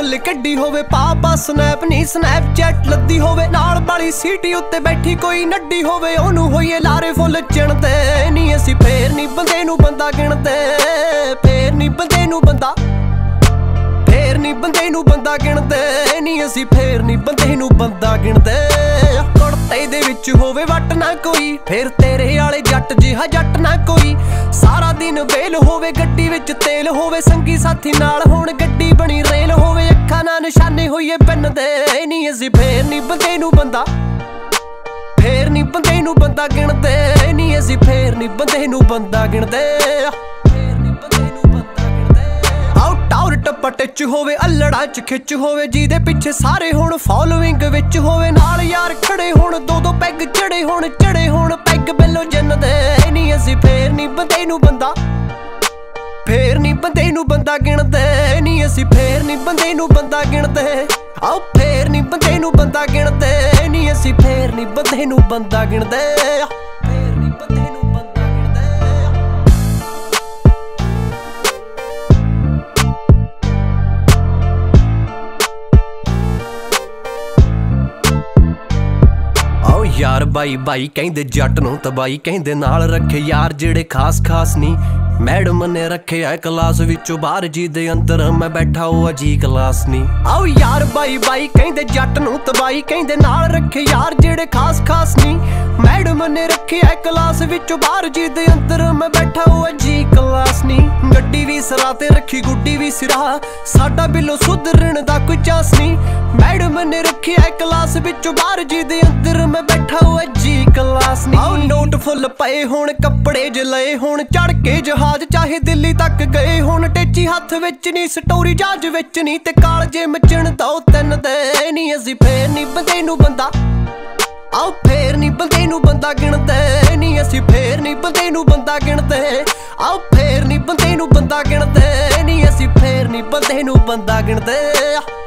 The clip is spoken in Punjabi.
ਗੱਲ ਕੱਢੀ ਹੋਵੇ ਪਾਪਾ ਸਨੈਪ ਨਹੀਂ ਸਨੈਪਚੈਟ ਲੱਦੀ ਹੋਵੇ ਨਾਲ ਵਾਲੀ ਸੀਟੀ ਉੱਤੇ ਬੈਠੀ ਕੋਈ ਨੱਡੀ ਹੋਵੇ ਉਹਨੂੰ ਹੋਈਏ ਲਾਰੇ ਫੁੱਲ ਚਿਣਦੇ ਨਹੀਂ ਅਸੀਂ ਫੇਰ ਨਹੀਂ ਬੰਦੇ ਨੂੰ ਬੰਦਾ ਗਿਣਦੇ ਫੇਰ ਨਹੀਂ ਬੰਦੇ ਨੂੰ ਬੰਦਾ ਗਿਣਦੇ ਨਹੀਂ ਅਸੀਂ ਫੇਰ ਨਹੀਂ ਬੰਦੇ ਨੂੰ ਬੰਦਾ ਗਿਣਦੇ ਕੁੜਤੇ ਦੇ ਵਿੱਚ ਹੋਵੇ ਵੱਟ ਨਾ ਕੋਈ ਫੇਰ ਤੇਰੇ ਵਾਲੇ ਜੱਟ ਜਿਹਾ ਜੱਟ ਨਾ ਕੋਈ ਸਾਰਾ ਦਿਨ ਵੇਲ ਹੋਵੇ ਗੱਡੀ ਵਿੱਚ ਤੇਲ ਹੋਵੇ ਸੰਗੀ ਸਾਥੀ ਨਾਲ ਹੋਣ ਗੱਡੀ ਬਣੀ ਰੇਲ ਹੋਵੇ ਅੱਖਾਂ ਨਾਲ ਨਿਸ਼ਾਨੇ ਹੋਈਏ ਪੈਨ ਦੇ ਨਹੀਂ ਅਸੀਂ ਫੇਰ ਨਹੀਂ ਬੰਦੇ ਨੂੰ ਬੰਦਾ ਗਿਣਦੇ ਨਹੀਂ ਅਸੀਂ ਫੇਰ ਨਹੀਂ ਬੰਦੇ ਨੂੰ ਬੰਦਾ ਗਿਣਦੇ ਟੱਪਾ ਟਿੱਚ ਹੋਵੇ ਅਲੜਾ ਚ ਖਿੱਚ ਹੋਵੇ ਜਿਹਦੇ ਪਿੱਛੇ ਸਾਰੇ ਹੁਣ ਫੋਲੋਇੰਗ ਵਿੱਚ ਹੋਵੇ ਨਾਲ ਯਾਰ ਖੜੇ ਹੁਣ ਦੋ ਪੈਗ ਚੜੇ ਹੁਣ ਪੈਗ ਬਿੱਲੋ ਜੰਨ ਦੇ ਨਹੀਂ ਅਸੀਂ ਫੇਰ ਨਹੀਂ ਬੰਦੇ ਨੂੰ ਬੰਦਾ ਗਿਣਦੇ ਨਹੀਂ ਅਸੀਂ ਫੇਰ ਨਹੀਂ ਬੰਦੇ ਨੂੰ ਬੰਦਾ ਗਿਣਦੇ ਆਓ ਫੇਰ ਨਹੀਂ ਬੰਦੇ ਨੂੰ ਬੰਦਾ ਗਿਣਦੇ ਨਹੀਂ ਅਸੀਂ ਫੇਰ ਨਹੀਂ ਬੰਦੇ ਨੂੰ ਬੰਦਾ ਗਿਣਦੇ यार बाई बाई कहंदे जट नूं तबाई कहंदे नाल रखे यार जेड़े खास नहीं मैडम ने रखे है क्लास विचों बाहर जी दे अंदर मैं बैठा हुआ जी क्लास नहीं आओ यार बाई बाई कहंदे जट नूं तबाई कहंदे नाल रखे यार जेड़े खास नहीं मैडम ने रखे है क्लास विचों बाहर जी दे अंदर मैं बैठा हुआ जी क्लास नहीं गड्डी भी सिरा ते रखी गुड्डी भी सिरा साडा बिलो सुधरन दा कोई चांस नहीं मैडम ने रखे है क्लास विचों बाहर जी दे अंदर मैं बैठा हुआ जी क्लास नहीं आओ नोट फुल पए हुण कपड़े ज लए हुण चढ़ के जहाज चाहे दिल्ली तक गए हुण टेची हथ विच नहीं स्टोरी जहाज विच नहीं ते कालजे मचण दो तीन दे नहीं असीं फेर नहीं बंदे नूं बंदा आओ फेर नहीं बंदे नूं बंदा गिणदे नहीं असीं फेर नहीं बंदे नूं बंदा गिणदे आओ फेर नहीं बंदे नूं बंदा गिणदे नहीं असीं फेर नहीं बंदे नूं बंदा गिणदे।